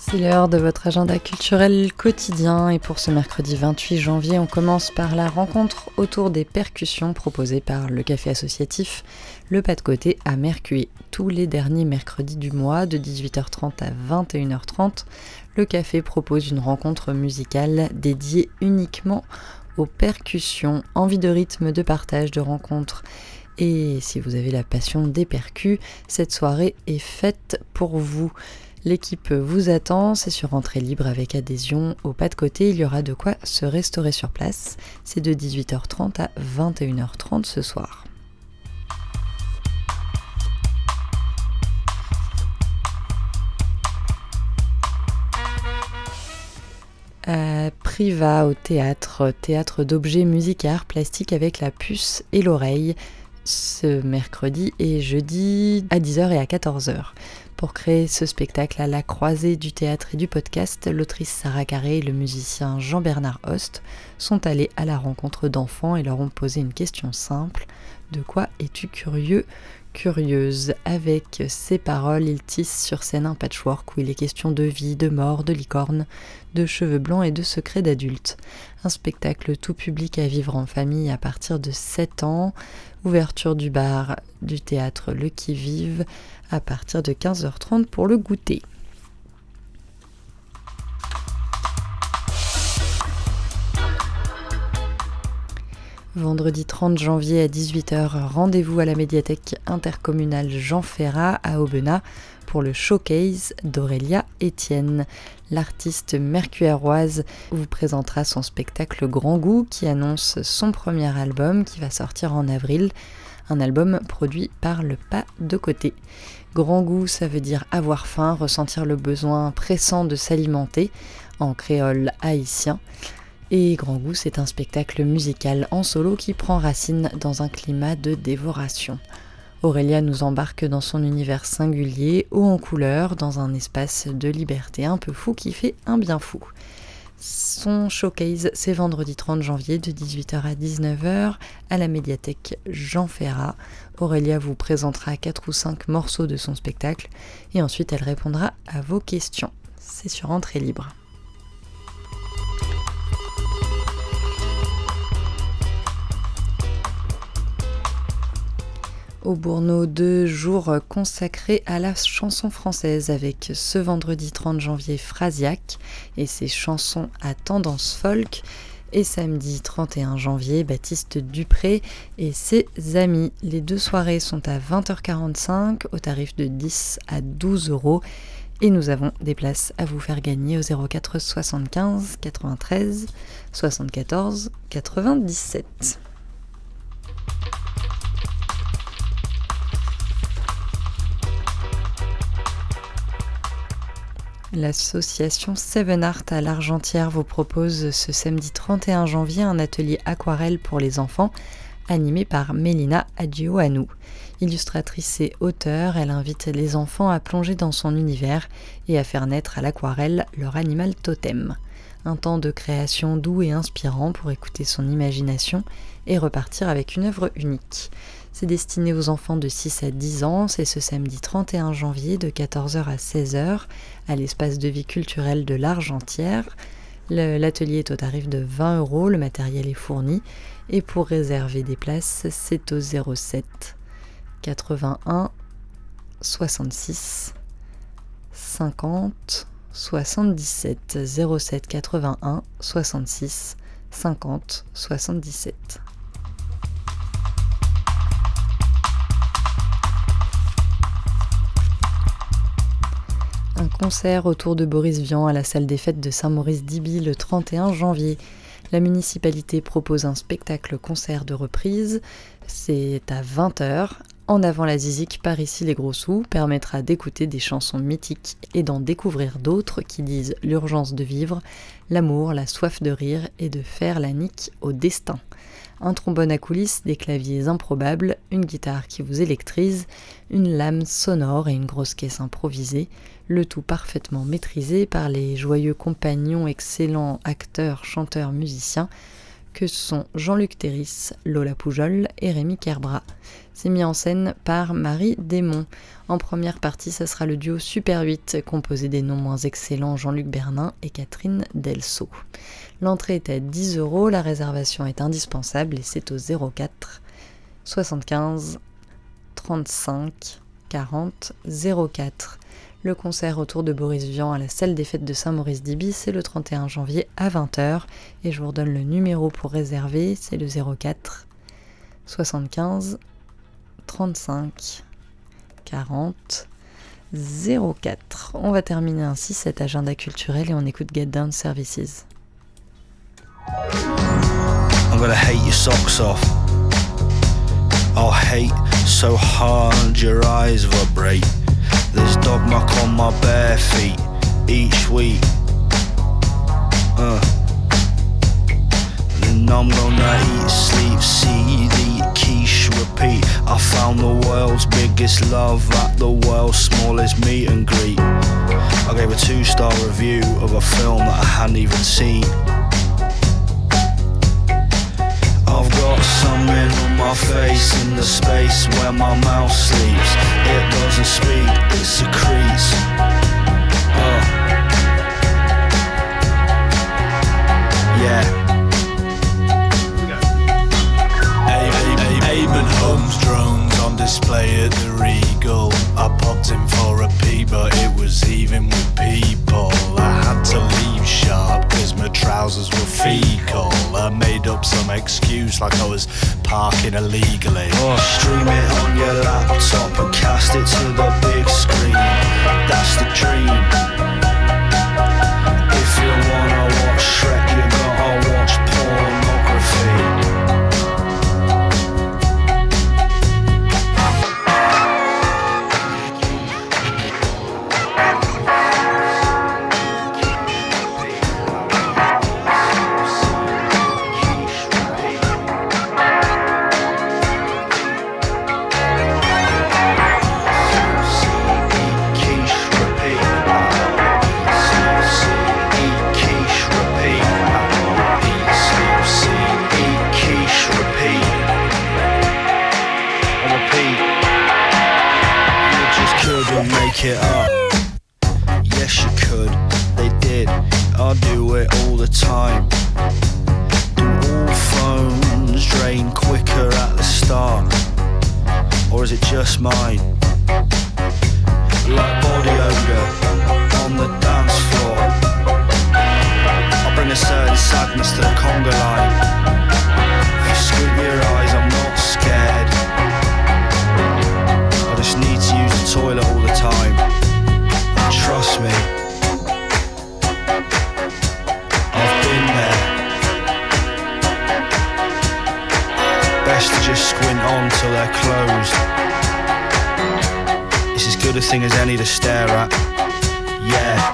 C'est l'heure de votre agenda culturel quotidien et pour ce mercredi 28 janvier, on commence par la rencontre autour des percussions proposées par le café associatif Le Pas de Côté à Mercué. Tous les derniers mercredis du mois, de 18h30 à 21h30, le café propose une rencontre musicale dédiée uniquement aux percussions, envie de rythme, de partage, de rencontres. Et si vous avez la passion des percus, cette soirée est faite pour vous. L'équipe vous attend, c'est sur entrée libre avec adhésion au Pas de Côté. Il y aura de quoi se restaurer sur place. C'est de 18h30 à 21h30 ce soir. À Priva au théâtre d'objets musique et arts plastiques avec la puce et l'oreille, ce mercredi et jeudi à 10h et à 14h. Pour créer ce spectacle à la croisée du théâtre et du podcast, l'autrice Sarah Carré et le musicien Jean-Bernard Host sont allés à la rencontre d'enfants et leur ont posé une question simple. De quoi es-tu curieux, curieuse? Avec ces paroles, ils tissent sur scène un patchwork où il est question de vie, de mort, de licorne, de cheveux blancs et de secrets d'adultes. Un spectacle tout public à vivre en famille à partir de 7 ans. Ouverture du bar du théâtre Le Qui-Vive à partir de 15h30 pour le goûter. Vendredi 30 janvier à 18h, rendez-vous à la médiathèque intercommunale Jean Ferrat à Aubenas pour le showcase d'Aurélia Etienne. L'artiste mercuéroise vous présentera son spectacle Grand Goût qui annonce son premier album qui va sortir en avril. Un album produit par Le Pas de Côté. Grand Goût, ça veut dire avoir faim, ressentir le besoin pressant de s'alimenter en créole haïtien. Et Grand Goût, c'est un spectacle musical en solo qui prend racine dans un climat de dévoration. Aurélia nous embarque dans son univers singulier, haut en couleurs, dans un espace de liberté un peu fou qui fait un bien fou. Son showcase, c'est vendredi 30 janvier de 18h à 19h à la médiathèque Jean Ferrat. Aurélia vous présentera 4 ou 5 morceaux de son spectacle et ensuite elle répondra à vos questions. C'est sur entrée libre. Au Bourneau, 2 jours consacrés à la chanson française avec ce vendredi 30 janvier Frasiac et ses chansons à tendance folk et samedi 31 janvier Baptiste Dupré et ses amis. Les 2 soirées sont à 20h45 au tarif de 10 à 12 € et nous avons des places à vous faire gagner au 04 75 93 74 97. L'association Seven Art à l'Argentière vous propose ce samedi 31 janvier un atelier aquarelle pour les enfants animé par Mélina Adjioanou. Illustratrice et auteure, elle invite les enfants à plonger dans son univers et à faire naître à l'aquarelle leur animal totem. Un temps de création doux et inspirant pour écouter son imagination et repartir avec une œuvre unique. C'est destiné aux enfants de 6 à 10 ans, c'est ce samedi 31 janvier de 14h à 16h à l'espace de vie culturelle de l'Argentière. L'atelier est au tarif de 20 €, le matériel est fourni et pour réserver des places, c'est au 07 81 66 50 77 07 81 66 50 77. Un concert autour de Boris Vian à la salle des fêtes de Saint-Maurice-d'Iby le 31 janvier. La municipalité propose un spectacle-concert de reprise. C'est à 20h. En avant la zizik par ici les gros sous permettra d'écouter des chansons mythiques et d'en découvrir d'autres qui disent l'urgence de vivre, l'amour, la soif de rire et de faire la nique au destin. Un trombone à coulisses, des claviers improbables, une guitare qui vous électrise, une lame sonore et une grosse caisse improvisée, le tout parfaitement maîtrisé par les joyeux compagnons, excellents acteurs, chanteurs, musiciens. que sont Jean-Luc Théris, Lola Poujol et Rémi Kerbrat. C'est mis en scène par Marie Desmond. En première partie, ça sera le duo Super 8, composé des non moins excellents Jean-Luc Bernin et Catherine Delceau. L'entrée est à 10 €, la réservation est indispensable et c'est au 04 75 35 40 04. Le concert autour de Boris Vian à la salle des fêtes de Saint-Maurice-d'Iby, c'est le 31 janvier à 20h. Et je vous redonne le numéro pour réserver, c'est le 04 75 35 40 04. On va terminer ainsi cet agenda culturel et on écoute Get Down Services. I'm gonna hate your socks off. I'll hate so hard your eyes vibrate. There's dog muck on my bare feet each week. Then I'm gonna eat, sleep, seed, eat, quiche, repeat. I found the world's biggest love at the world's smallest meet and greet. I gave a 2-star review of a film that I hadn't even seen. I've got something on my face in the space where my mouth sleeps. It doesn't speak, it secretes. Yeah. Eamon Holmes drones on display at the Regal. I popped in for a pee, but it was even with people. I had to leave sharp cause my trousers were fecal. I made up some excuse like I was parking illegally. Stream it on your laptop and cast it to the big screen. That's the dream. If you wanna watch Shrek, you gotta watch pornography. It up. Yes, you could, they did. I do it all the time. Do all phones drain quicker at the start? Or is it just mine? Like body odour on the dance floor. I bring a certain sadness to the conga line. If you squint your eyes, I'm not scared. I just need to use the toilet all the time. And trust me, I've been there. Best to just squint on till they're closed. It's as good a thing as any to stare at. Yeah.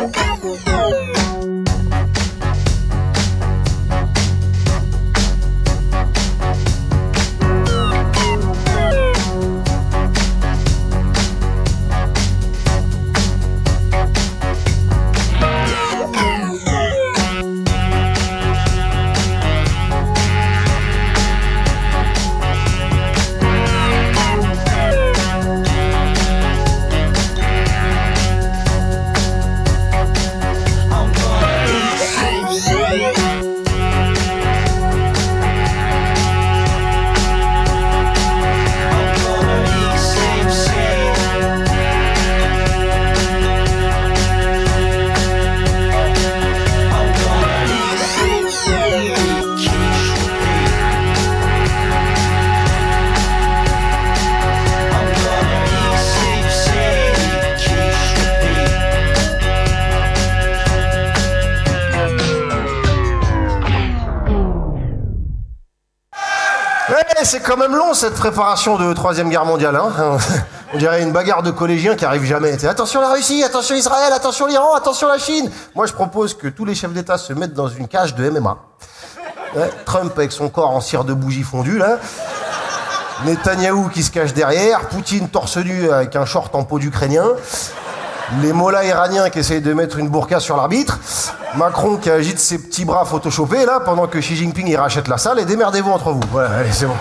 C'est quand même long cette préparation de 3e guerre mondiale. Hein. On dirait une bagarre de collégiens qui arrive jamais. T'sais, attention la Russie, attention Israël, attention l'Iran, attention la Chine. Moi je propose que tous les chefs d'État se mettent dans une cage de MMA. Ouais, Trump avec son corps en cire de bougie fondue là. Netanyahou qui se cache derrière. Poutine torse nu avec un short en peau d'Ukrainien. Les mollahs iraniens qui essayent de mettre une burqa sur l'arbitre. Macron qui agite ses petits bras photoshopés, là, pendant que Xi Jinping, il rachète la salle, et démerdez-vous entre vous. Voilà, allez, c'est bon.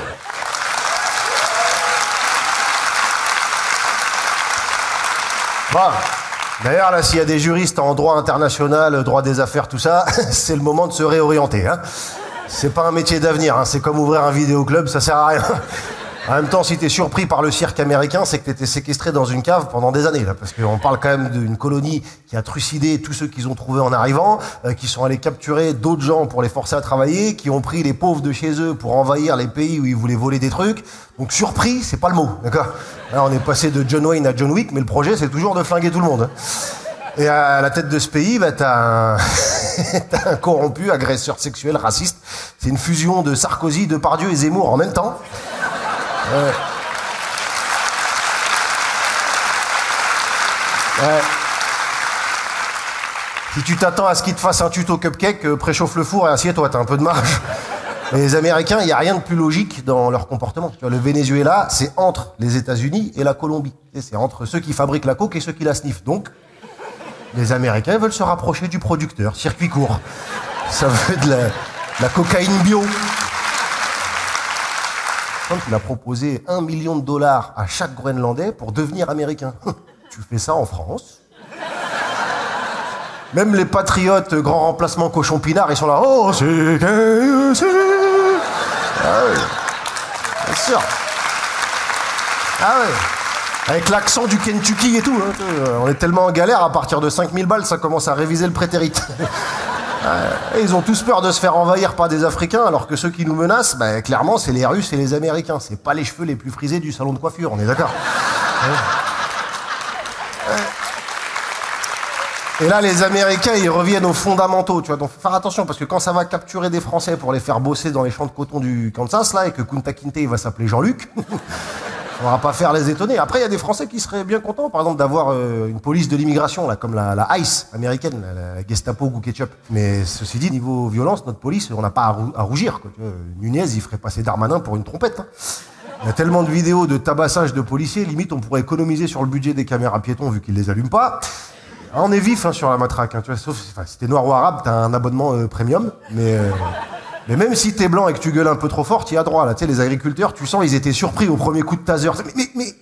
Bon. D'ailleurs, là, s'il y a des juristes en droit international, droit des affaires, tout ça, c'est le moment de se réorienter, hein. C'est pas un métier d'avenir, hein. C'est comme ouvrir un vidéoclub, ça sert à rien. En même temps, si t'es surpris par le cirque américain, c'est que t'étais séquestré dans une cave pendant des années, là, parce qu'on parle quand même d'une colonie qui a trucidé tous ceux qu'ils ont trouvés en arrivant, qui sont allés capturer d'autres gens pour les forcer à travailler, qui ont pris les pauvres de chez eux pour envahir les pays où ils voulaient voler des trucs. Donc surpris, c'est pas le mot, d'accord? Là, on est passé de John Wayne à John Wick, mais le projet, c'est toujours de flinguer tout le monde. Et à la tête de ce pays, bah, t'as un corrompu, agresseur sexuel, raciste. C'est une fusion de Sarkozy, Depardieu et Zemmour en même temps. Ouais. Ouais. Si tu t'attends à ce qu'ils te fassent un tuto cupcake, préchauffe le four et assieds-toi, t'as un peu de marge. Mais les Américains, il n'y a rien de plus logique dans leur comportement. Tu vois, le Venezuela, c'est entre les États-Unis et la Colombie. C'est entre ceux qui fabriquent la coke et ceux qui la sniffent. Donc, les Américains veulent se rapprocher du producteur. Circuit court. Ça veut de la cocaïne bio. Trump, il a proposé $1 million à chaque Groenlandais pour devenir américain. Tu fais ça en France? Même les patriotes, grand remplacement cochon pinard, ils sont là. Oh, c'est... Ah oui. Bien sûr. Ah oui. Avec l'accent du Kentucky et tout. Hein. On est tellement en galère, à partir de 5000 balles, ça commence à réviser le prétérit. Et ils ont tous peur de se faire envahir par des Africains, alors que ceux qui nous menacent, bah, clairement, c'est les Russes et les Américains. C'est pas les cheveux les plus frisés du salon de coiffure, on est d'accord? Et là, les Américains, ils reviennent aux fondamentaux, tu vois. Donc, faut faire attention, parce que quand ça va capturer des Français pour les faire bosser dans les champs de coton du Kansas, là, et que Kunta Kinte, il va s'appeler Jean-Luc, on va pas faire les étonner. Après, il y a des Français qui seraient bien contents, par exemple, d'avoir une police de l'immigration, là, comme la ICE américaine, la Gestapo goût ketchup. Mais ceci dit, niveau violence, notre police, on n'a pas à rougir, quoi. Tu vois, Nunez, il ferait passer Darmanin pour une trompette, hein. Il y a tellement de vidéos de tabassage de policiers, limite, on pourrait économiser sur le budget des caméras piétons, vu qu'ils les allument pas. On est vif, hein, sur la matraque, hein, tu vois, sauf si t'es noir ou arabe, t'as un abonnement premium, mais même si t'es blanc et que tu gueules un peu trop fort, t'y as droit, là. Tu sais, les agriculteurs, tu sens, ils étaient surpris au premier coup de taser. Mais...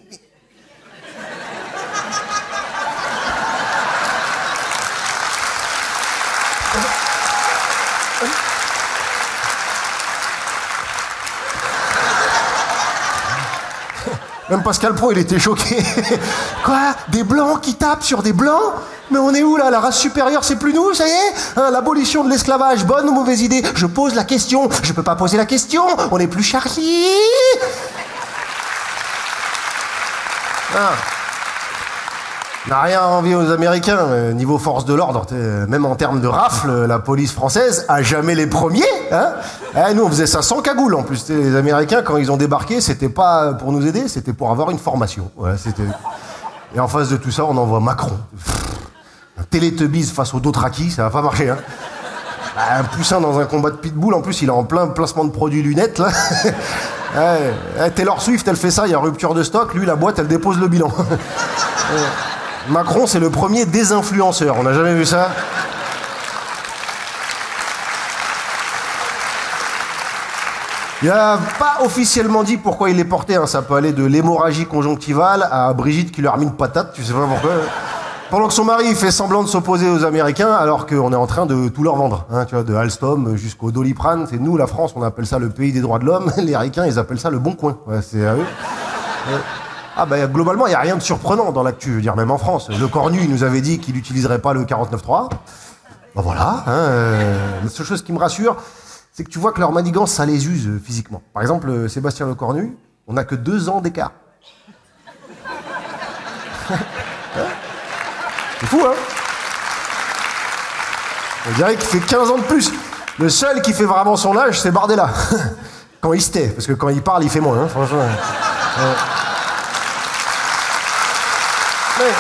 Même Pascal Pro, il était choqué. Quoi? Des blancs qui tapent sur des blancs? Mais on est où, là? La race supérieure, c'est plus nous, ça y est? Hein, l'abolition de l'esclavage, bonne ou mauvaise idée? Je pose la question. Je peux pas poser la question. On est plus Charlie. Ah. On n'a rien à envier aux Américains. Niveau force de l'ordre, même en termes de rafle, la police française a jamais les premiers. Hein, nous, on faisait ça sans cagoule, en plus. Les Américains, quand ils ont débarqué, c'était pas pour nous aider, c'était pour avoir une formation. Voilà, c'était... Et en face de tout ça, on envoie Macron. Un Télétubbies face au Dothraki, ça va pas marcher. Hein. Un poussin dans un combat de pitbull, en plus, il est en plein placement de produits lunettes, là. Taylor Swift, elle fait ça, il y a rupture de stock. Lui, la boîte, elle dépose le bilan. Macron, c'est le premier désinfluenceur. On n'a jamais vu ça. Il n'a pas officiellement dit pourquoi il est porté. Hein. Ça peut aller de l'hémorragie conjonctivale à Brigitte qui leur a mis une patate, tu sais pas pourquoi. Pendant que son mari il fait semblant de s'opposer aux Américains, alors qu'on est en train de tout leur vendre. Hein, tu vois, de Alstom jusqu'au Doliprane. C'est nous, la France, on appelle ça le pays des droits de l'homme. Les Ricains, ils appellent ça le bon coin. Ouais, c'est à eux. Ah bah globalement, il n'y a rien de surprenant dans l'actu, je veux dire, même en France. Le Cornu, il nous avait dit qu'il n'utiliserait pas le 49.3. Ben voilà. La seule chose qui me rassure, c'est que tu vois que leur manigance, ça les use physiquement. Par exemple, Sébastien Lecornu, on n'a que 2 ans d'écart. C'est fou, hein? On dirait qu'il fait 15 ans de plus. Le seul qui fait vraiment son âge, c'est Bardella. Quand il se tait, parce que quand il parle, il fait moins, hein, franchement. Mais...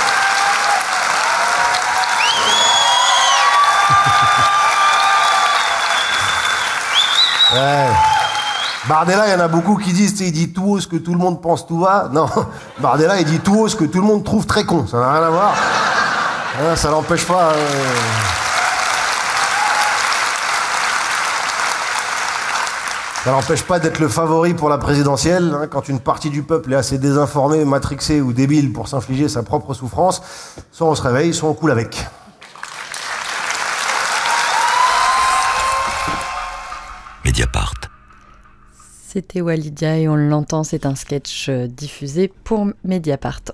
Ouais. Bardella, il y en a beaucoup qui disent, il dit tout haut ce que tout le monde pense tout va. Non, Bardella, il dit tout haut ce que tout le monde trouve très con. Ça n'a rien à voir. Ça n'empêche pas... Ça n'empêche pas d'être le favori pour la présidentielle, hein, quand une partie du peuple est assez désinformée, matrixée ou débile pour s'infliger sa propre souffrance. Soit on se réveille, soit on coule avec. Mediapart. C'était Walidia et on l'entend, c'est un sketch diffusé pour Mediapart.